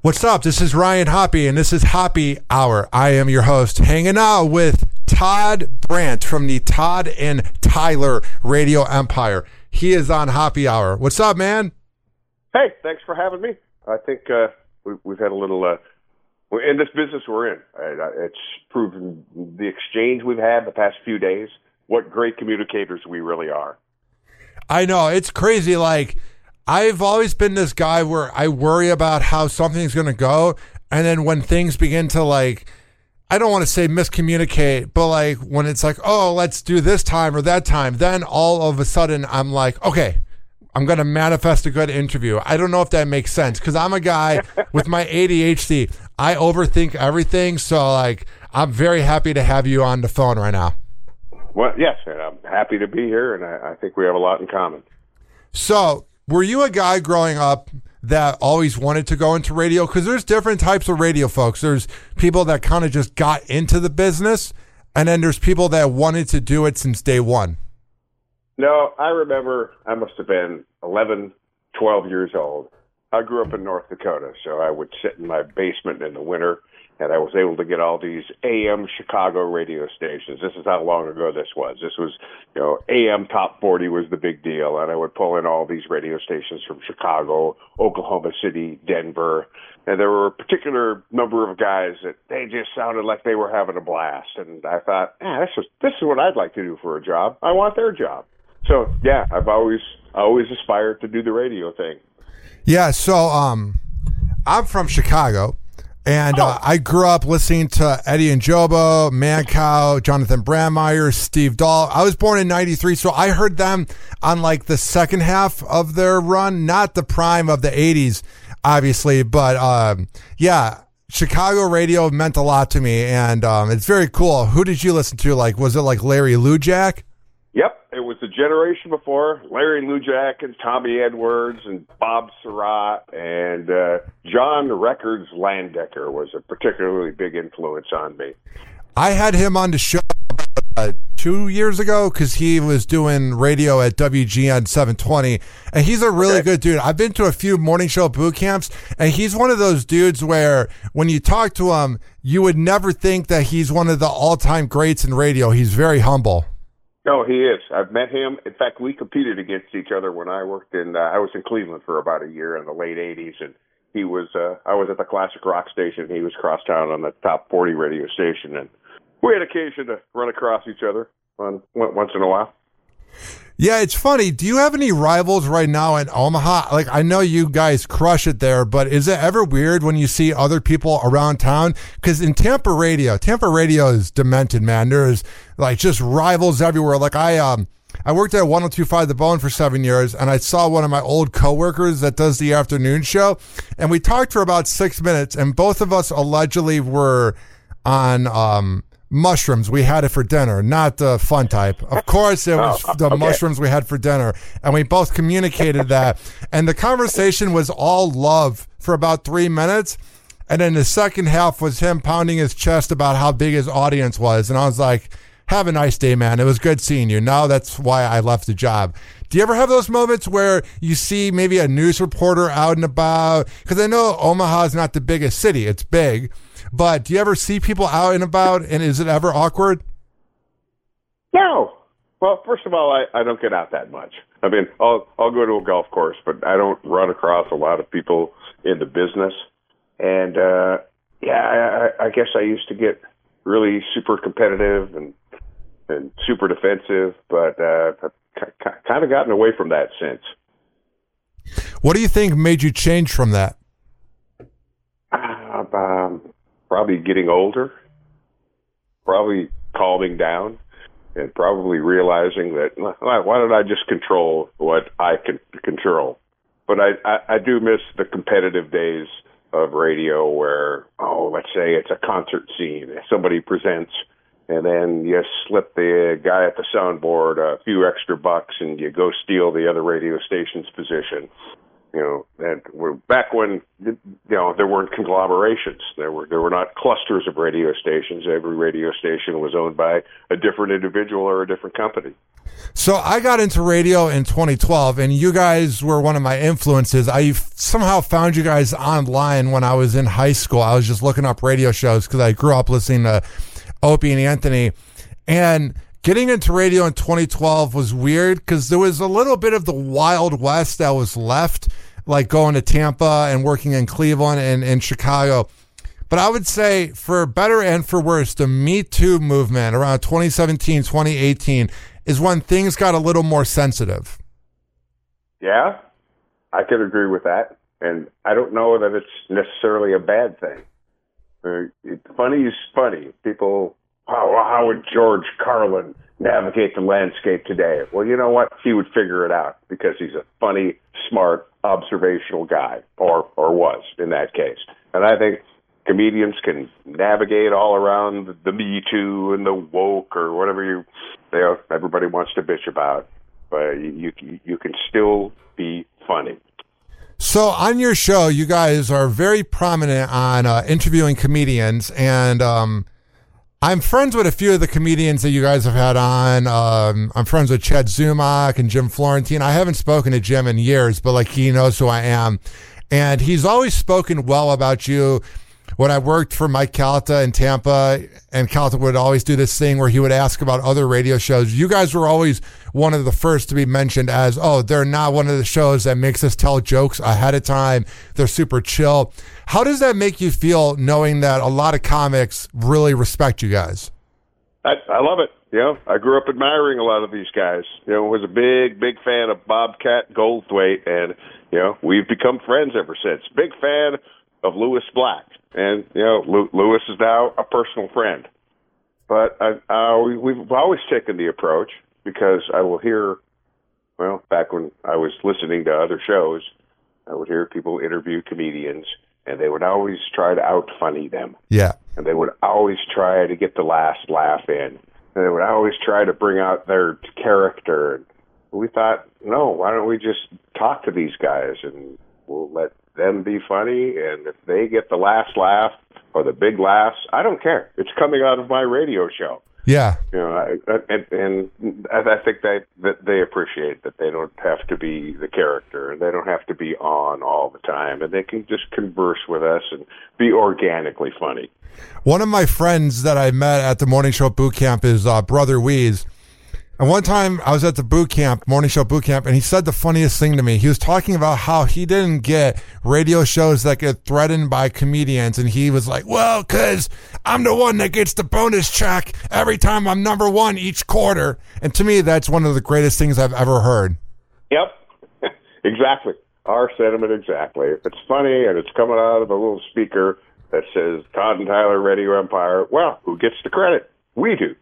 What's up? This is Ryan Hoppy, and this is Hoppy Hour. I am your host, hanging out with Todd Brandt from the Todd and Tyler Radio Empire. He is on Hoppy Hour. What's up, man? Hey, thanks for having me. I think we've had a little, in this business we're in, it's proven the exchange we've had the past few days, what great communicators we really are. I know. It's crazy. Like, I've always been this guy where I worry about how something's going to go. And then when things begin to, like, I don't want to say miscommunicate, but like when it's like, oh, let's do this time or that time, then all of a sudden I'm like, okay, I'm going to manifest a good interview. I don't know if that makes sense because I'm a guy with my ADHD. I overthink everything. So, like, I'm very happy to have you on the phone right now. Well, yes, and I'm happy to be here, and I think we have a lot in common. So, were you a guy growing up that always wanted to go into radio? Because there's different types of radio folks. There's people that kind of just got into the business, and then there's people that wanted to do it since day one. No, I remember I must have been 11, 12 years old. I grew up in North Dakota, so I would sit in my basement in the winter, and I was able to get all these AM Chicago radio stations. This is how long ago this was. This was, AM Top 40 was the big deal, and I would pull in all these radio stations from Chicago, Oklahoma City, Denver, and there were a particular number of guys that they just sounded like they were having a blast, and I thought, this is what I'd like to do for a job. I want their job. So, yeah, I've always aspired to do the radio thing. Yeah, so I'm from Chicago. And I grew up listening to Eddie and Jobo, Mancow, Jonathan Brandmeier, Steve Dahl. I was born in 93, so I heard them on like the second half of their run, not the prime of the 80s, obviously. But yeah, Chicago radio meant a lot to me, and it's very cool. Who did you listen to? Like, was it like Larry Lujack? Yep, it was the generation before Larry Lujack and Tommy Edwards and Bob Surratt and John Records Landecker was a particularly big influence on me. I had him on the show 2 years ago because he was doing radio at WGN 720, and he's a really good dude. I've been to a few morning show boot camps, and he's one of those dudes where when you talk to him, you would never think that he's one of the all-time greats in radio. He's very humble. No, he is. I've met him. In fact, we competed against each other when I worked I was in Cleveland for about a year in the late 80s, and he was, I was at the classic rock station. He was crosstown on the top 40 radio station, and we had occasion to run across each other once in a while. Yeah, it's funny. Do you have any rivals right now in Omaha? Like, I know you guys crush it there, but is it ever weird when you see other people around town? Because in Tampa radio is demented, man. There's like just rivals everywhere. Like I worked at 102.5 The Bone for 7 years, and I saw one of my old coworkers that does the afternoon show, and we talked for about 6 minutes, and both of us allegedly were on mushrooms. We had it for dinner, not the fun type. Of course, it was mushrooms we had for dinner, and we both communicated that. And the conversation was all love for about 3 minutes, and then the second half was him pounding his chest about how big his audience was. And I was like, have a nice day, man. It was good seeing you. Now that's why I left the job. Do you ever have those moments where you see maybe a news reporter out and about? Because I know Omaha is not the biggest city. It's big. But do you ever see people out and about, and is it ever awkward? No. Well, first of all, I don't get out that much. I mean, I'll go to a golf course, but I don't run across a lot of people in the business. And, I guess I used to get really super competitive and super defensive, but I've kind of gotten away from that since. What do you think made you change from that? Probably getting older, probably calming down, and probably realizing that, why don't I just control what I can control? But I do miss the competitive days of radio where, let's say it's a concert scene. Somebody presents, and then you slip the guy at the soundboard a few extra bucks, and you go steal the other radio station's position. and we're back when, there weren't conglomerations. There were not clusters of radio stations. Every radio station was owned by a different individual or a different company. So I got into radio in 2012, and you guys were one of my influences. I somehow found you guys online when I was in high school. I was just looking up radio shows because I grew up listening to Opie and Anthony. And getting into radio in 2012 was weird because there was a little bit of the Wild West that was left, like going to Tampa and working in Cleveland and Chicago. But I would say, for better and for worse, the Me Too movement around 2017, 2018 is when things got a little more sensitive. Yeah, I could agree with that. And I don't know that it's necessarily a bad thing. Funny is funny. People, how would George Carlin navigate the landscape today? Well, you know what? He would figure it out because he's a funny, smart, observational guy, or was in that case. And I think comedians can navigate all around the Me Too and the woke or whatever everybody wants to bitch about, but you can still be funny. So on your show, you guys are very prominent on interviewing comedians, and I'm friends with a few of the comedians that you guys have had on. I'm friends with Chad Zumock and Jim Florentine. I haven't spoken to Jim in years, but like he knows who I am, and he's always spoken well about you. When I worked for Mike Calta in Tampa, and Calta would always do this thing where he would ask about other radio shows, you guys were always one of the first to be mentioned as, they're not one of the shows that makes us tell jokes ahead of time. They're super chill. How does that make you feel, knowing that a lot of comics really respect you guys? I love it. I grew up admiring a lot of these guys. Was a big fan of Bobcat Goldthwait, and, we've become friends ever since. Big fan of Lewis Black. And, Lewis is now a personal friend. But we've always taken the approach, because I will hear, back when I was listening to other shows, I would hear people interview comedians, and they would always try to out-funny them. Yeah. And they would always try to get the last laugh in. And they would always try to bring out their character. And we thought, no, why don't we just talk to these guys, and we'll let them be funny, and if they get the last laugh or the big laughs, I don't care. It's coming out of my radio show. Yeah. And I think that they appreciate that they don't have to be the character, and they don't have to be on all the time, and they can just converse with us and be organically funny. One of my friends that I met at the morning show boot camp is Brother Weeze. And one time I was at the morning show boot camp, and he said the funniest thing to me. He was talking about how he didn't get radio shows that get threatened by comedians. And he was like, well, because I'm the one that gets the bonus check every time I'm number one each quarter. And to me, that's one of the greatest things I've ever heard. Yep, exactly. Our sentiment exactly. If it's funny and it's coming out of a little speaker that says Todd and Tyler Radio Empire, well, who gets the credit? We do.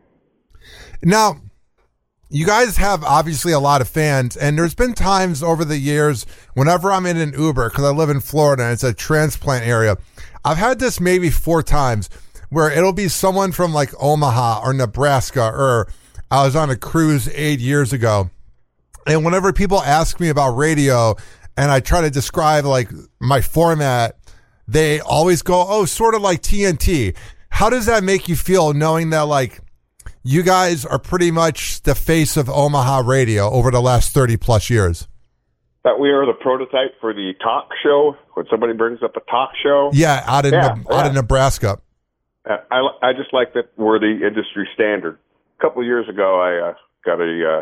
Now, you guys have obviously a lot of fans, and there's been times over the years whenever I'm in an Uber, because I live in Florida and it's a transplant area, I've had this maybe 4 times where it'll be someone from like Omaha or Nebraska, or I was on a cruise 8 years ago, and whenever people ask me about radio and I try to describe like my format, they always go, sort of like TNT. How does that make you feel, knowing that like you guys are pretty much the face of Omaha radio over the last 30 plus years? That we are the prototype for the talk show. When somebody brings up a talk show. Yeah, out of Nebraska. I just like that we're the industry standard. A couple of years ago, I got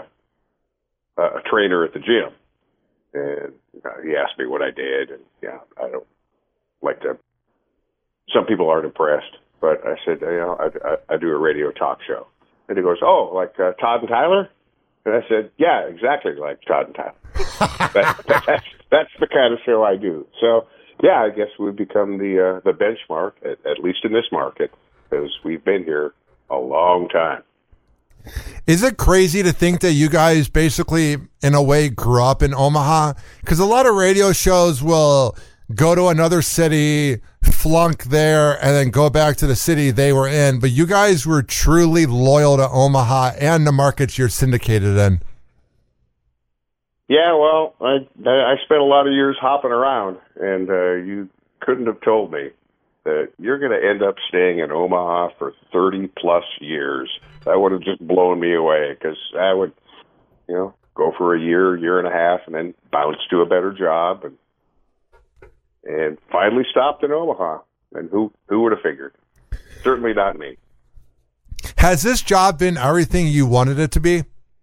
a trainer at the gym, and he asked me what I did, and I don't like to. Some people aren't impressed, but I said, I do a radio talk show. And he goes, like Todd and Tyler? And I said, yeah, exactly like Todd and Tyler. That's the kind of show I do. So, yeah, I guess we've become the benchmark, at least in this market, because we've been here a long time. Is it crazy to think that you guys basically, in a way, grew up in Omaha? Because a lot of radio shows will go to another city, flunk there, and then go back to the city they were in. But you guys were truly loyal to Omaha and the markets you're syndicated in. Yeah, well, I spent a lot of years hopping around, and you couldn't have told me that you're going to end up staying in Omaha for 30-plus years. That would have just blown me away, because I would, go for a year and a half, and then bounce to a better job, and finally stopped in Omaha. And who would have figured? Certainly not me. Has this job been everything you wanted it to be?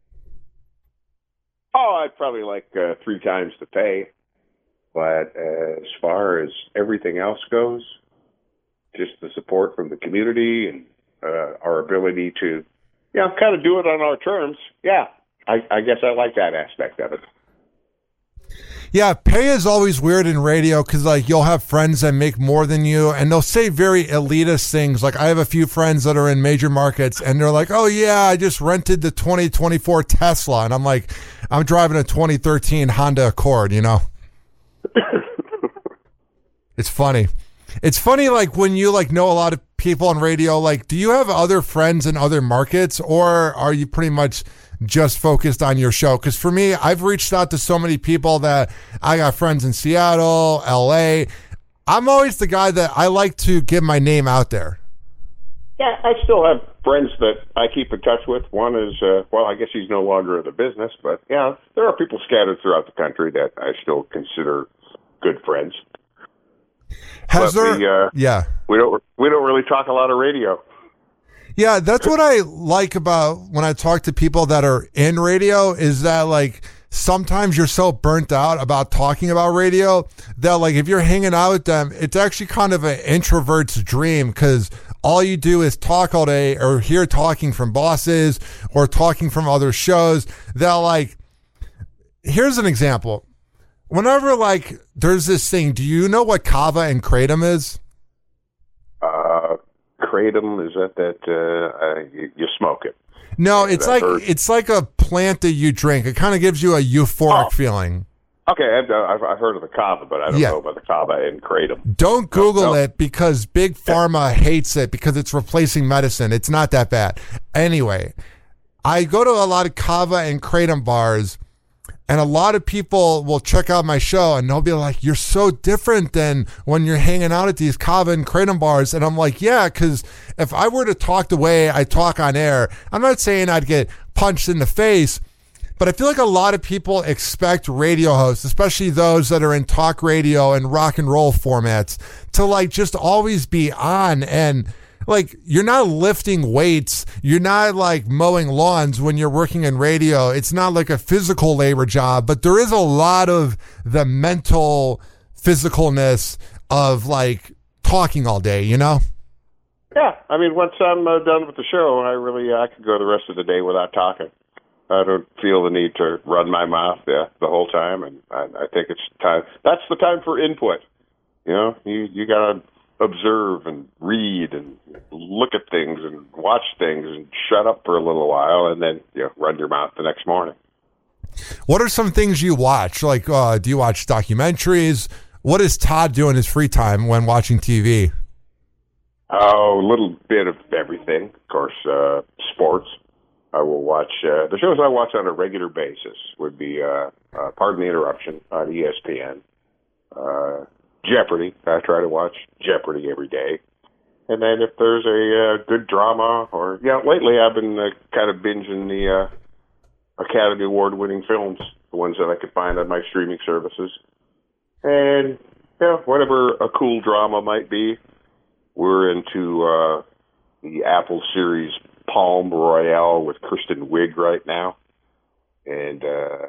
Oh, I'd probably like 3 times the pay. But as far as everything else goes, just the support from the community and our ability to, kind of do it on our terms. Yeah, I guess I like that aspect of it. Yeah, pay is always weird in radio because, like, you'll have friends that make more than you, and they'll say very elitist things. Like, I have a few friends that are in major markets, and they're like, oh, yeah, I just rented the 2024 Tesla. And I'm like, I'm driving a 2013 Honda Accord, It's funny. It's funny, like, when you, like, know a lot of people on radio, like, do you have other friends in other markets, or are you pretty much just focused on your show? Because for me, I've reached out to so many people that I got friends in Seattle, LA. I'm always the guy that I like to get my name out there. Yeah, I still have friends that I keep in touch with. One is, I guess he's no longer in the business, but yeah, there are people scattered throughout the country that I still consider good friends. We don't really talk a lot of radio. Yeah, that's what I like about when I talk to people that are in radio is that, like, sometimes you're so burnt out about talking about radio that, like, if you're hanging out with them, it's actually kind of an introvert's dream because all you do is talk all day or hear talking from bosses or talking from other shows that, like, here's an example. Whenever, like, there's this thing, do you know what kava and kratom is? Kratom, is that you smoke it? No, it's like a plant that you drink. It kind of gives you a euphoric feeling. Okay, I've heard of the kava, but I don't know about the kava and kratom. Don't Google it because Big Pharma hates it because it's replacing medicine. It's not that bad. Anyway, I go to a lot of kava and kratom bars, and a lot of people will check out my show and they'll be like, you're so different than when you're hanging out at these kava and kratom bars. And I'm like, yeah, because if I were to talk the way I talk on air, I'm not saying I'd get punched in the face, but I feel like a lot of people expect radio hosts, especially those that are in talk radio and rock and roll formats, to, like, just always be on. And, like, you're not lifting weights. You're not, like, mowing lawns when you're working in radio. It's not like a physical labor job, but there is a lot of the mental physicalness of, like, talking all day, Yeah. I mean, once I'm done with the show, I could go the rest of the day without talking. I don't feel the need to run my mouth the whole time, and I think it's time. That's the time for input. You got to observe and read and look at things and watch things and shut up for a little while and then run your mouth the next morning. What are some things you watch? Like, do you watch documentaries? What does Todd do in his free time when watching TV? Oh, a little bit of everything. Of course, sports. I will watch the shows I watch on a regular basis would be Pardon the Interruption on ESPN. Jeopardy. I try to watch Jeopardy every day. And then if there's a good drama lately I've been kind of binging the Academy Award-winning films, the ones that I could find on my streaming services. And, whatever a cool drama might be, we're into the Apple series Palm Royale with Kristen Wiig right now. And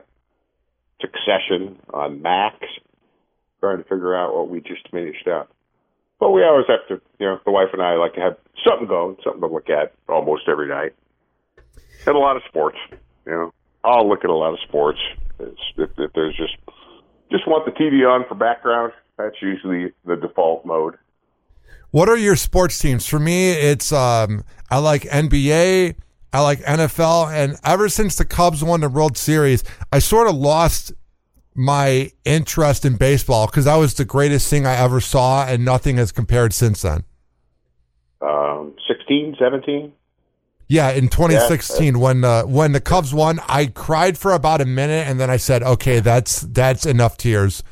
Succession on Max. Trying to figure out what we just finished up. But we always have to, the wife and I like to have something going, something to look at almost every night. And a lot of sports, I'll look at a lot of sports. If there's just want the TV on for background, that's usually the default mode. What are your sports teams? For me, it's I like NBA, I like NFL, and ever since the Cubs won the World Series, I sort of lost my interest in baseball because that was the greatest thing I ever saw, and nothing has compared since then. 16, 17? Yeah, in 2016 when the Cubs won, I cried for about a minute, and then I said, "Okay, that's enough tears."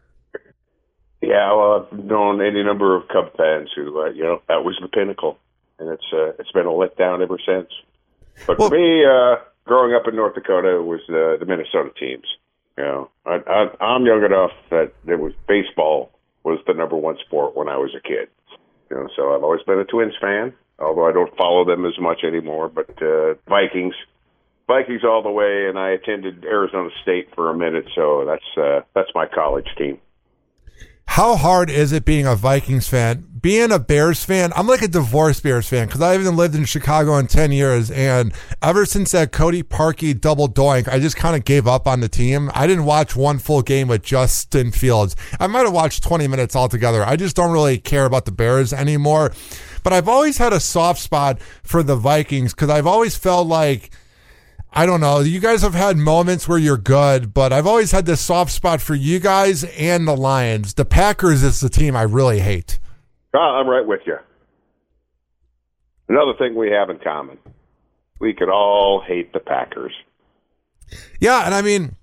Yeah, well, I've known any number of Cub fans who, that was the pinnacle, and it's been a letdown ever since. But for me, growing up in North Dakota, it was the Minnesota teams. I'm young enough that baseball was the number one sport when I was a kid. So I've always been a Twins fan, although I don't follow them as much anymore. But Vikings all the way, and I attended Arizona State for a minute, so that's my college team. How hard is it being a Vikings fan? Being a Bears fan, I'm like a divorced Bears fan because I haven't lived in Chicago in 10 years. And ever since that Cody Parkey double doink, I just kind of gave up on the team. I didn't watch one full game with Justin Fields. I might have watched 20 minutes altogether. I just don't really care about the Bears anymore. But I've always had a soft spot for the Vikings because I've always felt like, I don't know, you guys have had moments where you're good, but I've always had this soft spot for you guys and the Lions. The Packers is the team I really hate. I'm right with you. Another thing we have in common, we could all hate the Packers. Yeah, and I mean,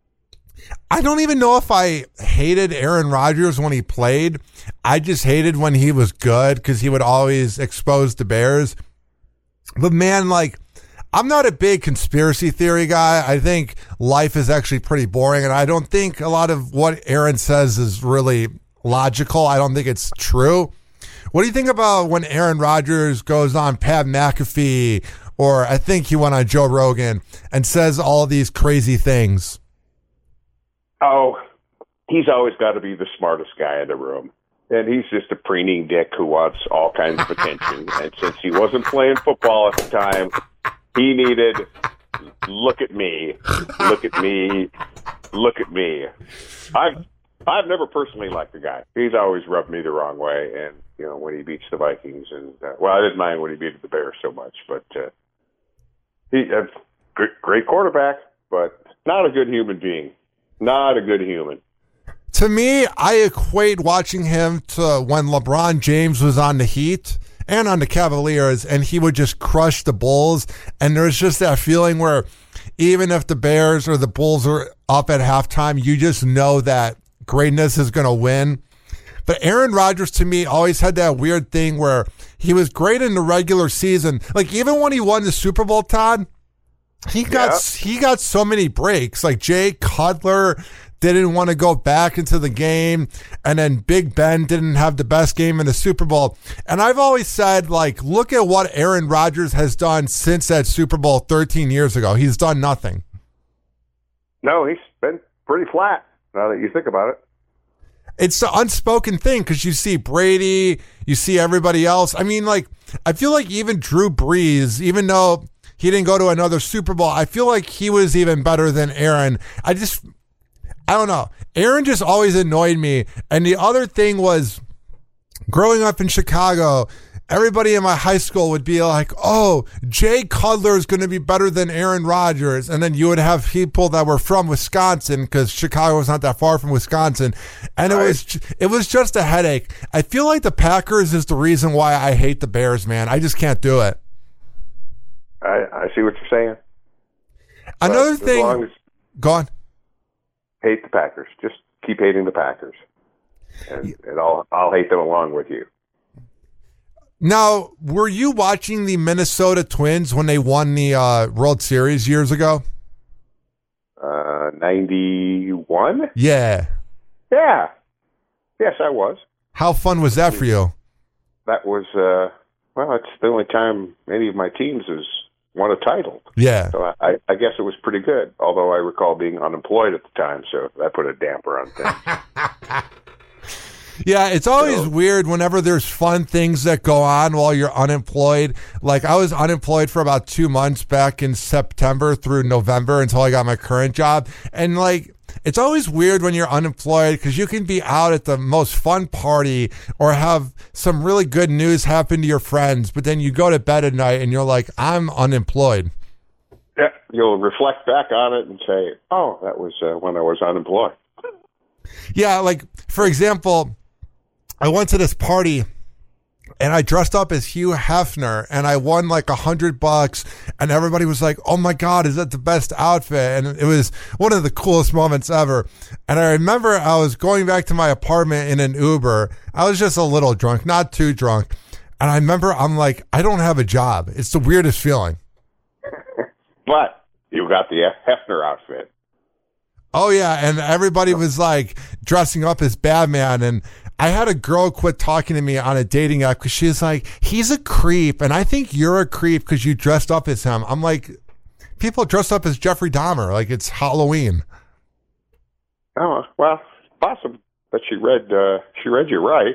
I don't even know if I hated Aaron Rodgers when he played. I just hated when he was good because he would always expose the Bears. But man, like, I'm not a big conspiracy theory guy. I think life is actually pretty boring, and I don't think a lot of what Aaron says is really logical. I don't think it's true. What do you think about when Aaron Rodgers goes on Pat McAfee, or I think he went on Joe Rogan, and says all these crazy things? Oh, he's always got to be the smartest guy in the room. And he's just a preening dick who wants all kinds of attention. And since he wasn't playing football at the time, he needed, look at me. I've never personally liked the guy. He's always rubbed me the wrong way. And, when he beats the Vikings, and, I didn't mind when he beat the Bears so much, but he's a great quarterback, but not a good human being. Not a good human. To me, I equate watching him to when LeBron James was on the Heat and on the Cavaliers, and he would just crush the Bulls. And there's just that feeling where even if the Bears or the Bulls are up at halftime, you just know that greatness is going to win. But Aaron Rodgers, to me, always had that weird thing where he was great in the regular season. Like, even when he won the Super Bowl, Todd, he got so many breaks. Like, Jay Cutler didn't want to go back into the game, and then Big Ben didn't have the best game in the Super Bowl. And I've always said, like, look at what Aaron Rodgers has done since that Super Bowl 13 years ago. He's done nothing. No, he's been pretty flat, now that you think about it. It's the unspoken thing because you see Brady, you see everybody else. I mean, like, I feel like even Drew Brees, even though he didn't go to another Super Bowl, I feel like he was even better than Aaron. I don't know. Aaron just always annoyed me. And the other thing was, growing up in Chicago, everybody in my high school would be like, oh, Jay Cutler is going to be better than Aaron Rodgers. And then you would have people that were from Wisconsin, because Chicago was not that far from Wisconsin. And it was just a headache. I feel like the Packers is the reason why I hate the Bears, man. I just can't do it. I see what you're saying. Another thing. Go on. Hate the Packers. Just keep hating the Packers. And I'll hate them along with you. Now, were you watching the Minnesota Twins when they won the World Series years ago? 91? Yeah. Yeah. Yes, I was. How fun was that for you? That was, it's the only time any of my teams has won a title. Yeah. So I guess it was pretty good, although I recall being unemployed at the time, so that put a damper on things. Yeah, it's always weird whenever there's fun things that go on while you're unemployed. Like, I was unemployed for about 2 months back in September through November until I got my current job. And, like, it's always weird when you're unemployed because you can be out at the most fun party or have some really good news happen to your friends, but then you go to bed at night and you're like, I'm unemployed. Yeah, you'll reflect back on it and say, oh, that was when I was unemployed. Yeah, like, for example, I went to this party and I dressed up as Hugh Hefner, and I won like $100, and everybody was like, "Oh my God, is that the best outfit?" And it was one of the coolest moments ever. And I remember I was going back to my apartment in an Uber. I was just a little drunk, not too drunk. And I remember I'm like, I don't have a job. It's the weirdest feeling. But you got the Hefner outfit. Oh yeah, and everybody was like dressing up as Batman, and I had a girl quit talking to me on a dating app because she was like, "He's a creep, and I think you're a creep because you dressed up as him." I'm like, people dressed up as Jeffrey Dahmer, like it's Halloween. Oh well, possible that she read you right.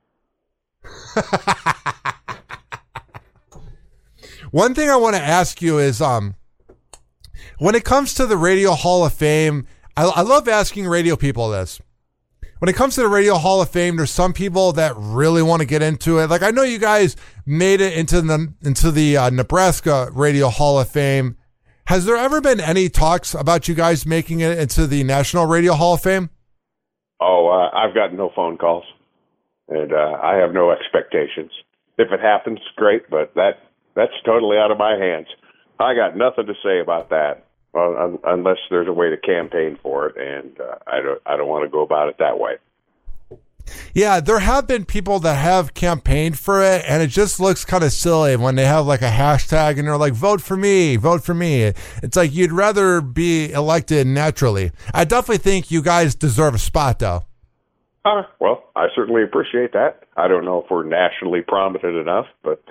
One thing I want to ask you is, when it comes to the Radio Hall of Fame, I love asking radio people this. When it comes to the Radio Hall of Fame, there's some people that really want to get into it. Like I know you guys made it into the Nebraska Radio Hall of Fame. Has there ever been any talks about you guys making it into the National Radio Hall of Fame? Oh, I've got no phone calls, and I have no expectations. If it happens, great, but that's totally out of my hands. I got nothing to say about that. Unless there's a way to campaign for it, and I don't want to go about it that way. Yeah, there have been people that have campaigned for it, and it just looks kind of silly when they have like a hashtag and they're like, vote for me, vote for me. It's like you'd rather be elected naturally. I definitely think you guys deserve a spot, though. Well, I certainly appreciate that. I don't know if we're nationally prominent enough, but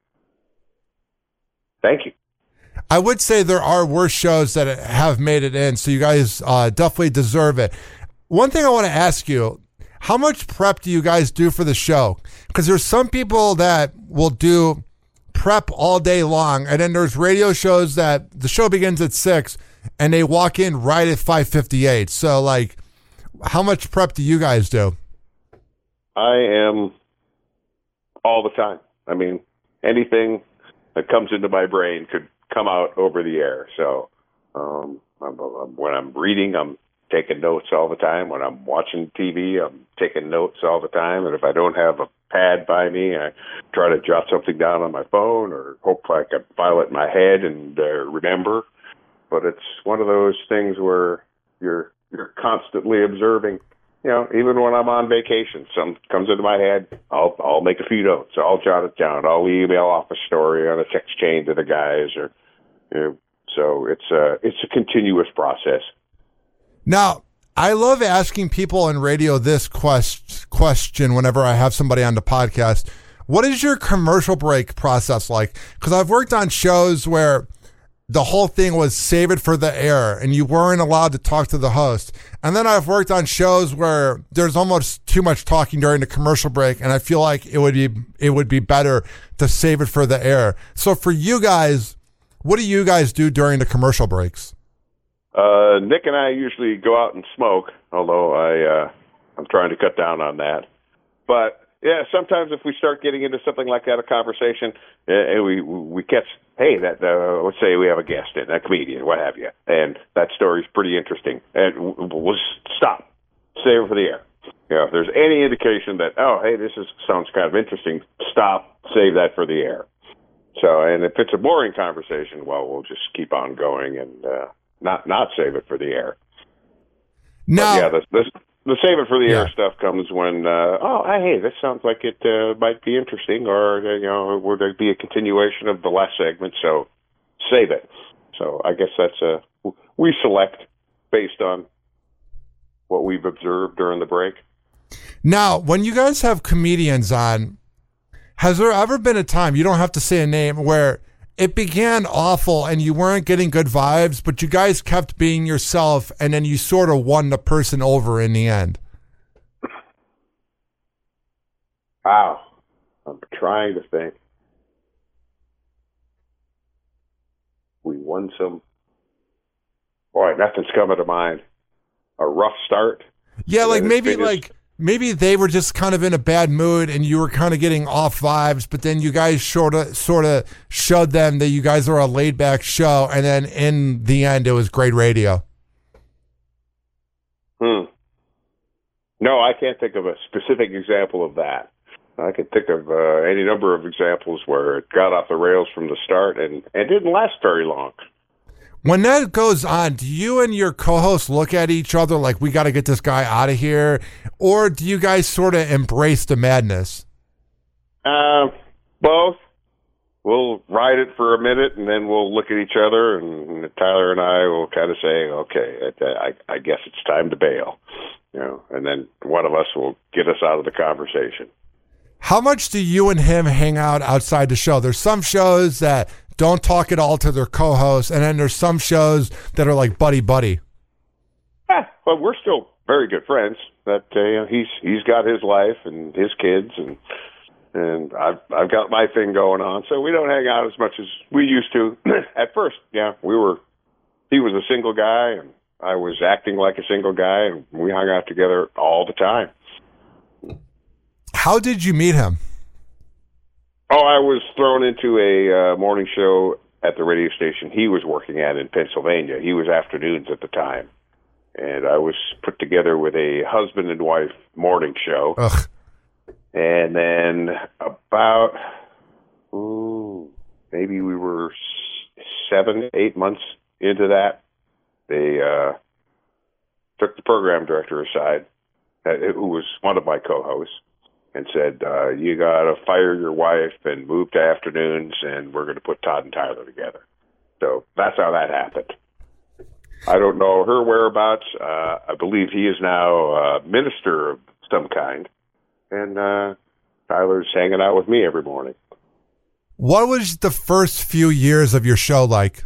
thank you. I would say there are worse shows that have made it in, so you guys definitely deserve it. One thing I want to ask you, how much prep do you guys do for the show? Because there's some people that will do prep all day long, and then there's radio shows that the show begins at 6, and they walk in right at 5:58. So, like, how much prep do you guys do? I am all the time. I mean, anything that comes into my brain could come out over the air. So when I'm reading, I'm taking notes all the time. When I'm watching TV, I'm taking notes all the time. And if I don't have a pad by me, I try to jot something down on my phone or hope I can file it in my head and remember. But it's one of those things where you're constantly observing. You know, even when I'm on vacation, something comes into my head, I'll make a few notes. I'll jot it down. I'll email off a story on a text chain to the guys, or so it's a continuous process. Now, I love asking people on radio this question whenever I have somebody on the podcast. What is your commercial break process like? Because I've worked on shows where the whole thing was save it for the air and you weren't allowed to talk to the host. And then I've worked on shows where there's almost too much talking during the commercial break, and I feel like it would be better to save it for the air. So for you guys, what do you guys do during the commercial breaks? Nick and I usually go out and smoke, although I'm trying to cut down on that. But yeah, sometimes if we start getting into something like that, a conversation, and we catch, hey, let's say we have a guest in, a comedian, what have you, and that story's pretty interesting, and we'll stop, save it for the air. You know, if there's any indication that, oh, hey, sounds kind of interesting, stop, save that for the air. So, and if it's a boring conversation, well, we'll just keep on going and not save it for the air. Now, but yeah, the save it for the air stuff comes when, hey, this sounds like it might be interesting, or, would there be a continuation of the last segment, so save it. So I guess we select based on what we've observed during the break. Now, when you guys have comedians on, has there ever been a time, you don't have to say a name, where it began awful and you weren't getting good vibes, but you guys kept being yourself and then you sort of won the person over in the end? Wow. I'm trying to think. We won some. Boy, nothing's coming to mind. A rough start. Yeah, like maybe they were just kind of in a bad mood and you were kind of getting off vibes, but then you guys sort of showed them that you guys are a laid back show, and then in the end it was great radio. No, I can't think of a specific example of that. I could think of any number of examples where it got off the rails from the start and didn't last very long. When that goes on, do you and your co-host look at each other like, we got to get this guy out of here? Or do you guys sort of embrace the madness? Both. We'll ride it for a minute, and then we'll look at each other, and Tyler and I will kind of say, okay, I guess it's time to bail. And then one of us will get us out of the conversation. How much do you and him hang out outside the show? There's some shows that don't talk at all to their co-hosts, and then there's some shows that are like buddy-buddy. Well, we're still very good friends. But he's got his life and his kids, and I've got my thing going on, so we don't hang out as much as we used to. At first, he was a single guy, and I was acting like a single guy, and we hung out together all the time. How did you meet him? Oh, I was thrown into a morning show at the radio station he was working at in Pennsylvania. He was afternoons at the time. And I was put together with a husband and wife morning show. Ugh. And then about, maybe we were 7-8 months into that, they took the program director aside, who was one of my co-hosts, and said, you got to fire your wife and move to afternoons, and we're going to put Todd and Tyler together. So that's how that happened. I don't know her whereabouts. I believe he is now a minister of some kind, and Tyler's hanging out with me every morning. What was the first few years of your show like?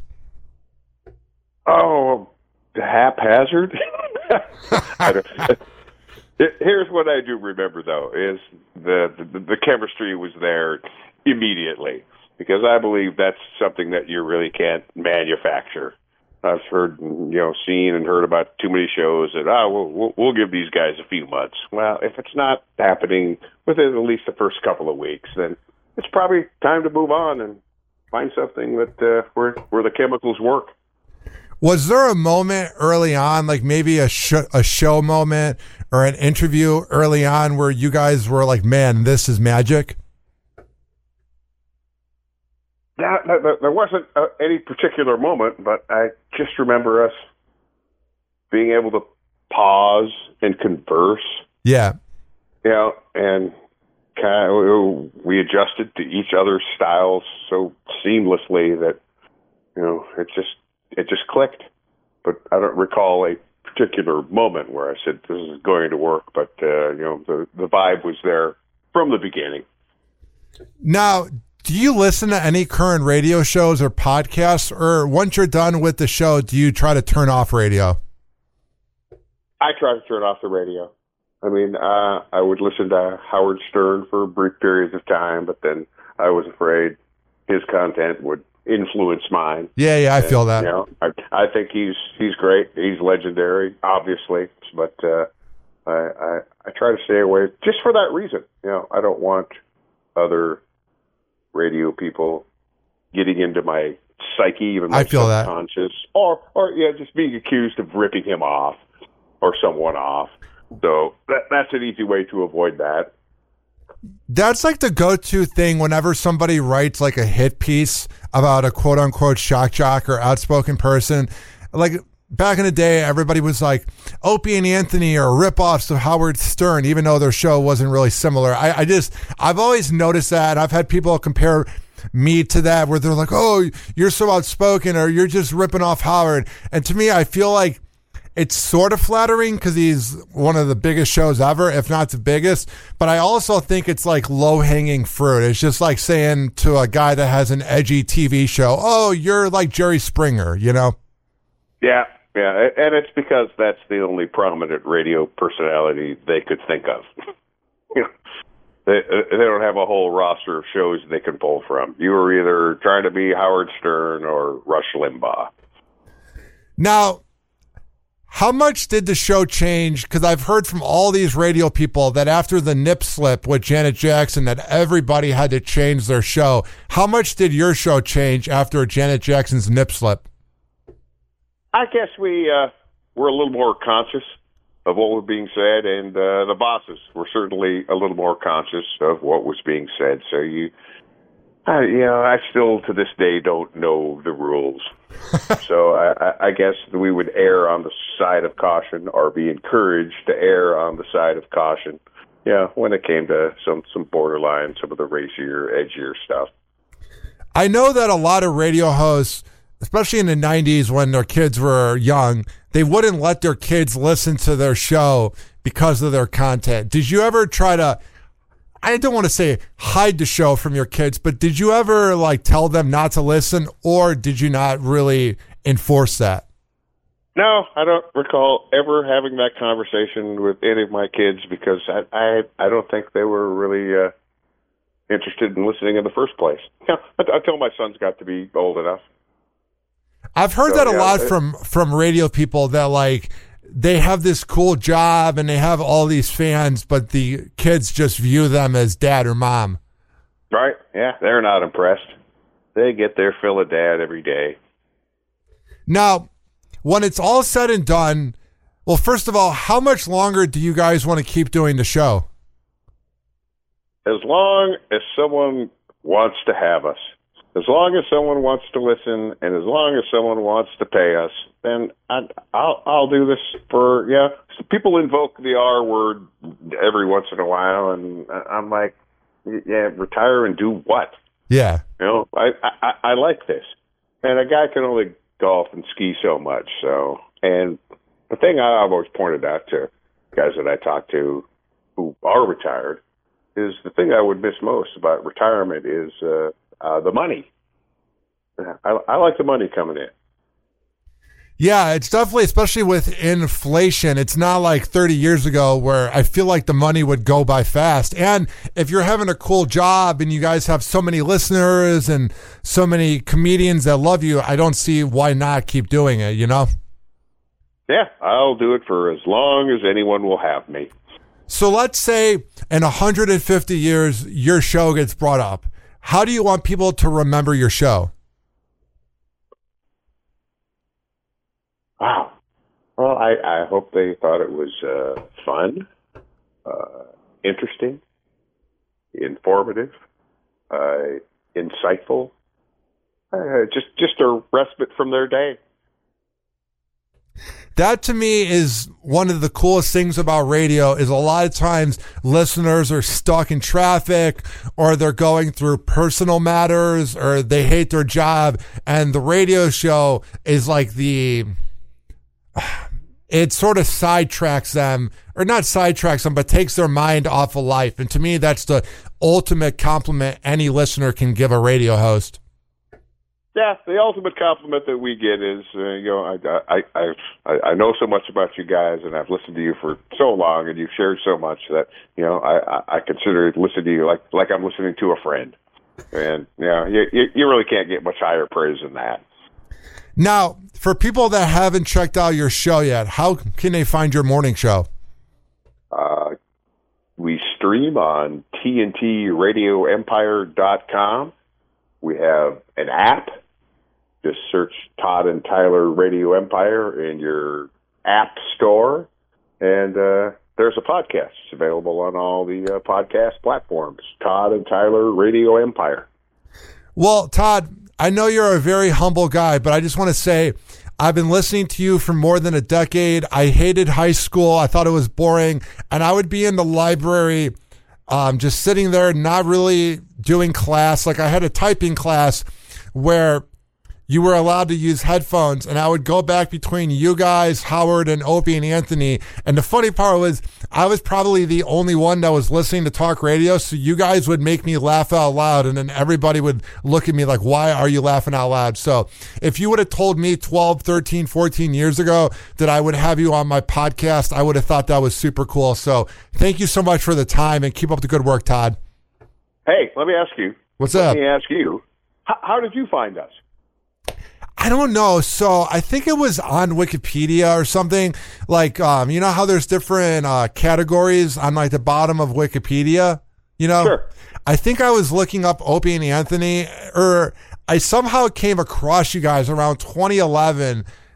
Oh, haphazard. I don't. Here's what I do remember, though, is the chemistry was there immediately, because I believe that's something that you really can't manufacture. I've heard, seen and heard about too many shows that, we'll give these guys a few months. Well, if it's not happening within at least the first couple of weeks, then it's probably time to move on and find something that where the chemicals work. Was there a moment early on, like maybe a show moment or an interview early on where you guys were like, man, this is magic? There wasn't any particular moment, but I just remember us being able to pause and converse. Yeah. And kind of, we adjusted to each other's styles so seamlessly that, it just clicked. But I don't recall a particular moment where I said, this is going to work. But, the vibe was there from the beginning. Now, do you listen to any current radio shows or podcasts, or once you're done with the show, do you try to turn off radio? I try to turn off the radio. I mean, I would listen to Howard Stern for brief periods of time, but then I was afraid his content would influence mine. Yeah, I feel that. I think he's great. He's legendary, obviously, but I try to stay away just for that reason. I don't want other radio people getting into my psyche, even my subconscious, or just being accused of ripping him off or someone off. So that's an easy way to avoid that. That's like the go-to thing whenever somebody writes like a hit piece about a quote-unquote shock jock or outspoken person. Like back in the day, everybody was like, Opie and Anthony are rip-offs of Howard Stern, even though their show wasn't really similar. I've always noticed that. I've had people compare me to that where they're like, oh, you're so outspoken, or you're just ripping off Howard. And to me, I feel like it's sort of flattering because he's one of the biggest shows ever, if not the biggest. But I also think it's like low-hanging fruit. It's just like saying to a guy that has an edgy TV show, oh, you're like Jerry Springer, Yeah, and it's because that's the only prominent radio personality they could think of. They don't have a whole roster of shows they can pull from. You were either trying to be Howard Stern or Rush Limbaugh. Now, how much did the show change? Because I've heard from all these radio people that after the nip slip with Janet Jackson that everybody had to change their show. How much did your show change after Janet Jackson's nip slip? I guess we were a little more conscious of what was being said, and the bosses were certainly a little more conscious of what was being said. So I still to this day don't know the rules. So I guess we would err on the side of caution, or be encouraged to err on the side of caution. Yeah, when it came to some borderline, some of the racier, edgier stuff. I know that a lot of radio hosts, especially in the 90s when their kids were young, they wouldn't let their kids listen to their show because of their content. Did you ever try to, I don't want to say hide the show from your kids, but did you ever like tell them not to listen, or did you not really enforce that? No, I don't recall ever having that conversation with any of my kids, because I don't think they were really interested in listening in the first place. Yeah, until my sons got to be old enough. I've heard that a lot from radio people, that like they have this cool job and they have all these fans, but the kids just view them as dad or mom. Right. Yeah, they're not impressed. They get their fill of dad every day. Now, when it's all said and done, well, first of all, how much longer do you guys want to keep doing the show? As long as someone wants to have us. As long as someone wants to listen, and as long as someone wants to pay us, then I'll do this for, people invoke the R word every once in a while, and I'm like, yeah, retire and do what? Yeah. I like this. And a guy can only golf and ski so much, so. And the thing I've always pointed out to guys that I talk to who are retired is the thing I would miss most about retirement is the money. I like the money coming in. Yeah, it's definitely, especially with inflation, it's not like 30 years ago where I feel like the money would go by fast. And if you're having a cool job and you guys have so many listeners and so many comedians that love you, I don't see why not keep doing it, you know? Yeah, I'll do it for as long as anyone will have me. So let's say in 150 years, your show gets brought up. How do you want people to remember your show? Wow. Well, I hope they thought it was fun, interesting, informative, insightful, just a respite from their day. That to me is one of the coolest things about radio, is a lot of times listeners are stuck in traffic, or they're going through personal matters, or they hate their job, and the radio show is like it sort of sidetracks them, or not sidetracks them, but takes their mind off of life. And to me, that's the ultimate compliment any listener can give a radio host. Yeah, the ultimate compliment that we get is, I know so much about you guys, and I've listened to you for so long, and you've shared so much that, I consider listening to you like I'm listening to a friend. And, you really can't get much higher praise than that. Now, for people that haven't checked out your show yet, how can they find your morning show? We stream on TNTRadioEmpire.com. We have an app. Just search Todd and Tyler Radio Empire in your app store. And there's a podcast. It's available on all the podcast platforms. Todd and Tyler Radio Empire. Well, Todd, I know you're a very humble guy, but I just want to say I've been listening to you for more than a decade. I hated high school. I thought it was boring. And I would be in the library just sitting there, not really doing class. Like I had a typing class where you were allowed to use headphones, and I would go back between you guys, Howard and Opie and Anthony. And the funny part was I was probably the only one that was listening to talk radio. So you guys would make me laugh out loud, and then everybody would look at me like, why are you laughing out loud? So if you would have told me 12, 13, 14 years ago that I would have you on my podcast, I would have thought that was super cool. So thank you so much for the time, and keep up the good work, Todd. Hey, let me ask you. What's up? Let me ask you, how did you find us? I don't know. So I think it was on Wikipedia or something. Like, you know how there's different categories on like the bottom of Wikipedia? You know? Sure. I think I was looking up Opie and Anthony, or I somehow came across you guys around 2011.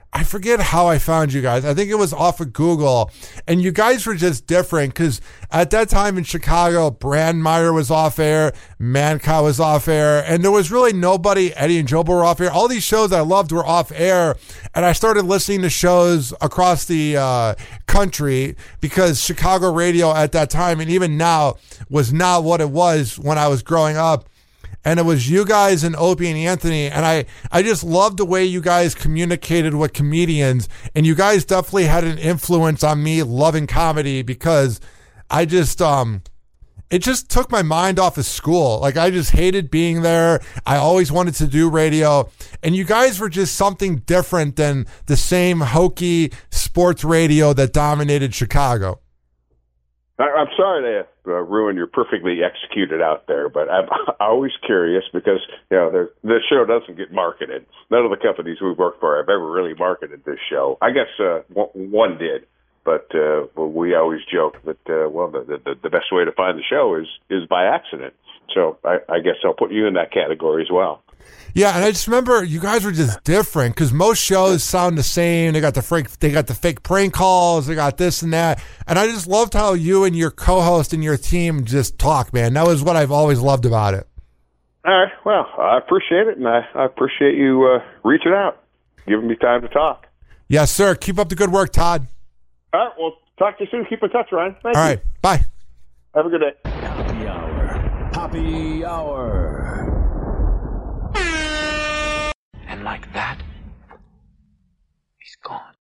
I forget how I found you guys. I think it was off of Google, and you guys were just different because at that time in Chicago, Brandmeier was off air, Mancow was off air, and there was really nobody. Eddie and Joe were off air. All these shows I loved were off air, and I started listening to shows across the country because Chicago radio at that time, and even now, was not what it was when I was growing up. And it was you guys and Opie and Anthony. And I just loved the way you guys communicated with comedians. And you guys definitely had an influence on me loving comedy because I just, it just took my mind off of school. Like, I just hated being there. I always wanted to do radio. And you guys were just something different than the same hokey sports radio that dominated Chicago. I'm sorry to ruin your perfectly executed out there, but I'm always curious because, this show doesn't get marketed. None of the companies we've worked for have ever really marketed this show. I guess one did, but we always joke that, the best way to find the show is by accident. So I guess I'll put you in that category as well. Yeah, and I just remember you guys were just different because most shows sound the same. They got the fake prank calls. They got this and that. And I just loved how you and your co-host and your team just talk, man. That was what I've always loved about it. All right. Well, I appreciate it, and I appreciate you reaching out, giving me time to talk. Yes, sir. Keep up the good work, Todd. All right. Well, talk to you soon. Keep in touch, Ryan. Thank you. All right. Bye. Have a good day. Happy Hour. Happy Hour. And like that, he's gone.